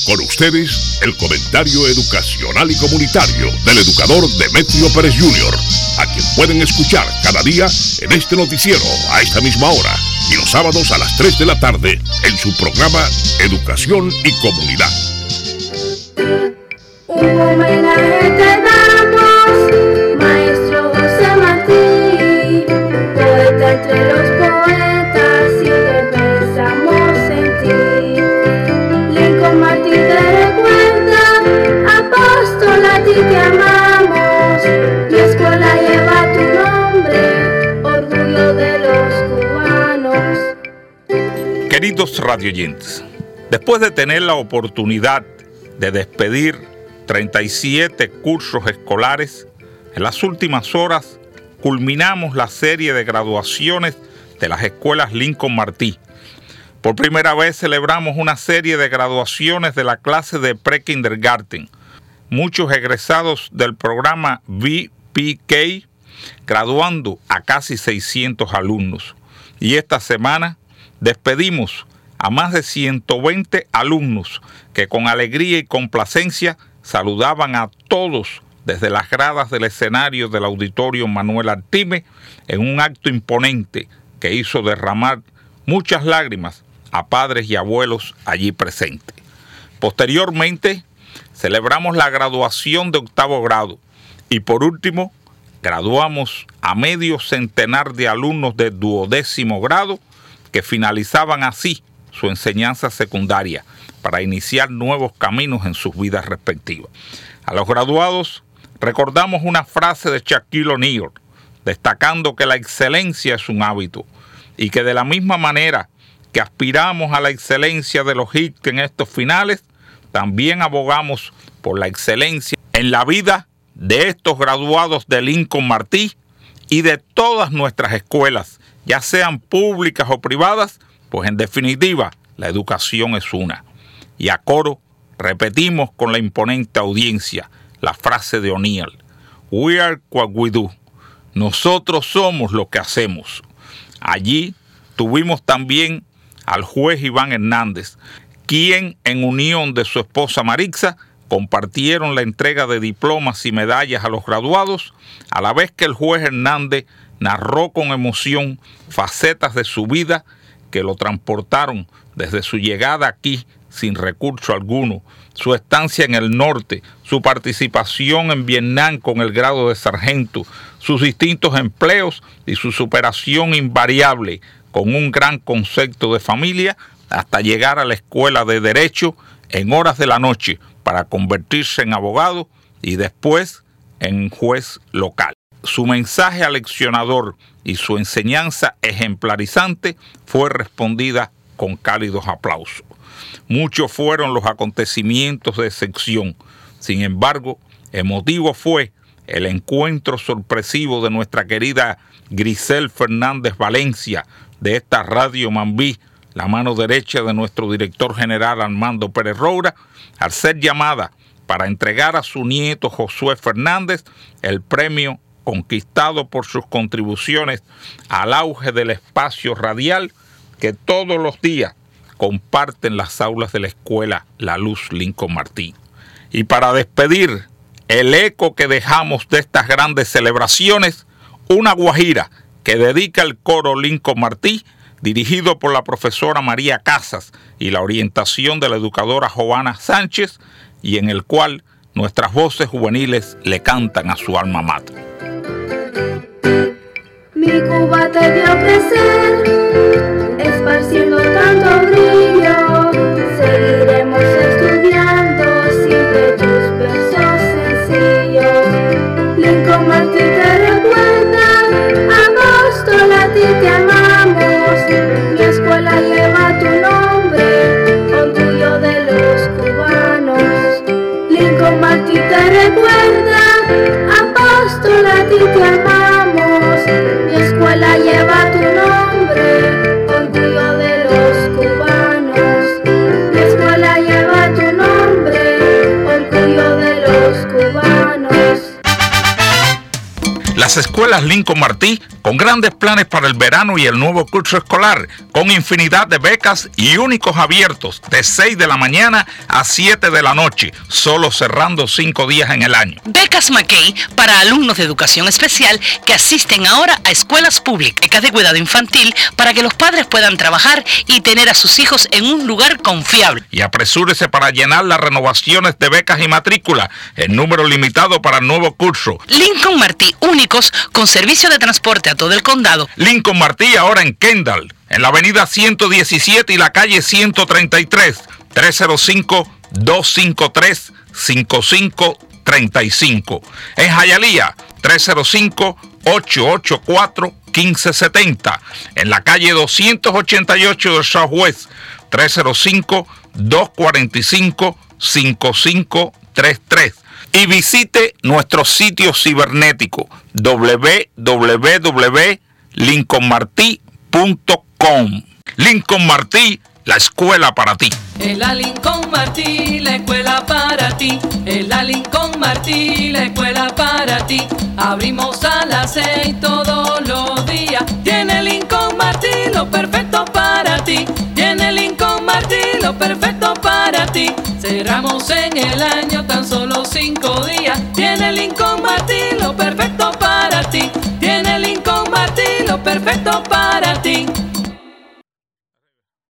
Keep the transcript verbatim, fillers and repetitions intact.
Con ustedes, el comentario educacional y comunitario del educador Demetrio Pérez junior, a quien pueden escuchar cada día en este noticiero a esta misma hora y los sábados a las tres de la tarde en su programa Educación y Comunidad. Un homenaje te damos, maestro José Martí, poeta entre los poetas, siempre pensamos en ti. Lincoln Martí te recuerda, apóstol, a ti te amamos, mi escuela lleva tu nombre, orgullo de los cubanos. Queridos radioyentes, después de tener la oportunidad de despedir treinta y siete cursos escolares, en las últimas horas culminamos la serie de graduaciones de las escuelas Lincoln Martí. Por primera vez celebramos una serie de graduaciones de la clase de pre-kindergarten. Muchos egresados del programa V P K, graduando a casi seiscientos alumnos. Y esta semana despedimos a más de ciento veinte alumnos que con alegría y complacencia saludaban a todos desde las gradas del escenario del Auditorio Manuel Artime en un acto imponente que hizo derramar muchas lágrimas a padres y abuelos allí presentes. Posteriormente, celebramos la graduación de octavo grado y por último, graduamos a medio centenar de alumnos de duodécimo grado que finalizaban así su enseñanza secundaria para iniciar nuevos caminos en sus vidas respectivas. A los graduados recordamos una frase de Shaquille O'Neal, destacando que la excelencia es un hábito y que de la misma manera que aspiramos a la excelencia de los hits en estos finales, también abogamos por la excelencia en la vida de estos graduados de Lincoln Martí y de todas nuestras escuelas, ya sean públicas o privadas, pues en definitiva la educación es una. Y a coro repetimos con la imponente audiencia la frase de O'Neal: We are what we do. Nosotros somos lo que hacemos. Allí tuvimos también al juez Iván Hernández, quien en unión de su esposa Marixa compartieron la entrega de diplomas y medallas a los graduados, a la vez que el juez Hernández narró con emoción facetas de su vida que lo transportaron desde su llegada aquí sin recurso alguno, su estancia en el norte, su participación en Vietnam con el grado de sargento, sus distintos empleos y su superación invariable con un gran concepto de familia hasta llegar a la escuela de Derecho en horas de la noche para convertirse en abogado y después en juez local. Su mensaje aleccionador y su enseñanza ejemplarizante fue respondida con cálidos aplausos. Muchos fueron los acontecimientos de sección. Sin embargo, emotivo fue el encuentro sorpresivo de nuestra querida Grisel Fernández Valencia de esta Radio Mambí, la mano derecha de nuestro director general Armando Pérez Roura, al ser llamada para entregar a su nieto Josué Fernández el premio conquistado por sus contribuciones al auge del espacio radial que todos los días comparten las aulas de la escuela La Luz Lincoln Martí. Y para despedir el eco que dejamos de estas grandes celebraciones, una guajira que dedica el coro Lincoln Martí, dirigido por la profesora María Casas y la orientación de la educadora Joana Sánchez, y en el cual nuestras voces juveniles le cantan a su alma mater. Mi Cuba te vio crecer, esparciendo tanto brillo, seguiremos estudiando siempre tus versos sencillos. Lincoln Martí te recuerda, apóstol, a ti te amamos, mi escuela lleva tu nombre, orgullo de los cubanos. Lincoln Martí te recuerda, apóstol, a ti te amamos, mi escuela lleva tu nombre, orgullo de los Las escuelas Lincoln Martí, con grandes planes para el verano y el nuevo curso escolar, con infinidad de becas y únicos abiertos de seis de la mañana a siete de la noche, solo cerrando cinco días en el año. Becas McKay para alumnos de educación especial que asisten ahora a escuelas públicas. Becas de cuidado infantil para que los padres puedan trabajar y tener a sus hijos en un lugar confiable. Y apresúrese para llenar las renovaciones de becas y matrícula, en número limitado para el nuevo curso. Lincoln Martí, únicos con servicio de transporte a todo el condado. Lincoln Martí ahora en Kendall, en la avenida ciento diecisiete y la calle ciento treinta y tres, tres cero cinco, dos cinco tres, cinco cinco tres cinco. En Hialeah, tres cero cinco, ocho ocho cuatro, uno cinco siete cero. En la calle doscientos ochenta y ocho del Southwest, tres cero cinco, dos cuatro cinco, cinco cinco tres tres. Y visite nuestro sitio cibernético doble u doble u doble u punto lincoln martí punto com. Lincoln Martí, la escuela para ti. En la Lincoln Martí, la escuela para ti. En la Lincoln Martí, la escuela para ti. Abrimos a las seis todos los días. Tiene Lincoln Martí lo perfecto para ti. Tiene Lincoln Martí lo perfecto para ti. Cerramos en el año tan solo cinco días. Tiene Lincoln Martí lo perfecto para ti. Tiene Lincoln Martí lo perfecto